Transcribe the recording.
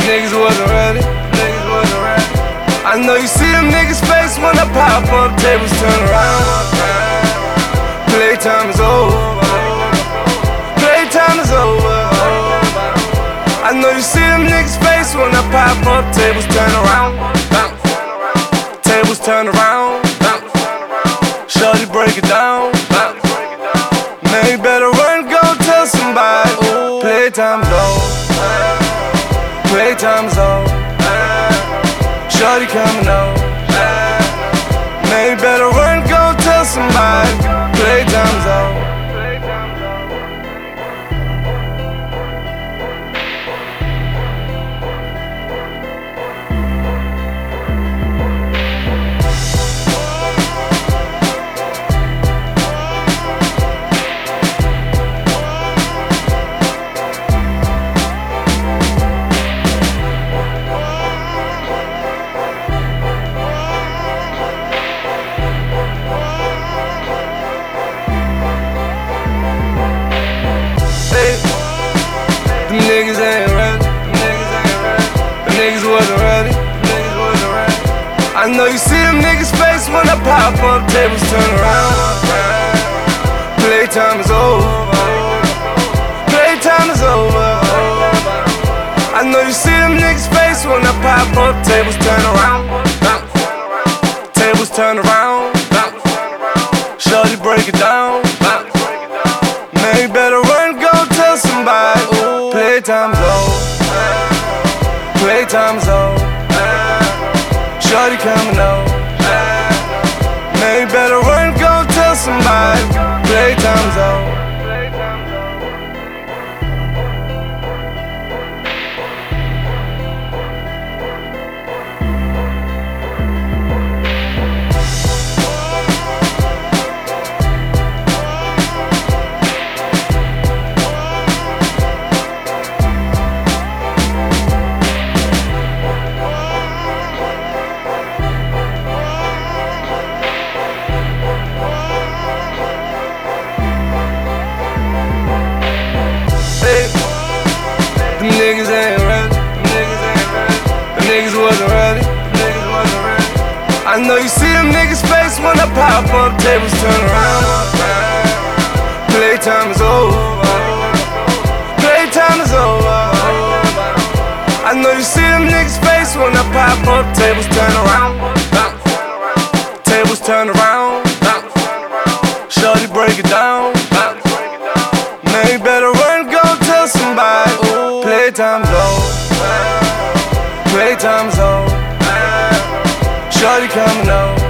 niggas wasn't ready. I know you see them niggas' face when I pop up, tables turn around. Playtime is over. Playtime is over. I know you see them niggas' face when I pop up, tables turn around. Tables turn around. Shorty break it down. Man, you better run, go tell somebody. Playtime's over. Playtime's over. Shorty coming over. Man, you better run, go tell somebody. Playtime's over. Them niggas ain't ready. Them niggas wasn't ready. I know you see them niggas' face when I pop up, tables turn around. Playtime is over. Playtime is over. I know you see them niggas' face when I pop up, tables turn around. Tables turn around. Shorty break it down. Man, you better run, go tell somebody. Playtime's over. Playtime's over. Shorty coming over. Man, you better run, go tell somebody. Playtime's over. Them niggas ain't ready. Them niggas wasn't ready. I know you see them niggas' face when I pop up, tables turn around. Playtime is over. Playtime is over. I know you see them niggas' face when I pop up, tables turn around. Tables turn around. Shorty break it down. Man, you better run, go tell somebody. Playtime's over. Playtime's over. Shorty coming over.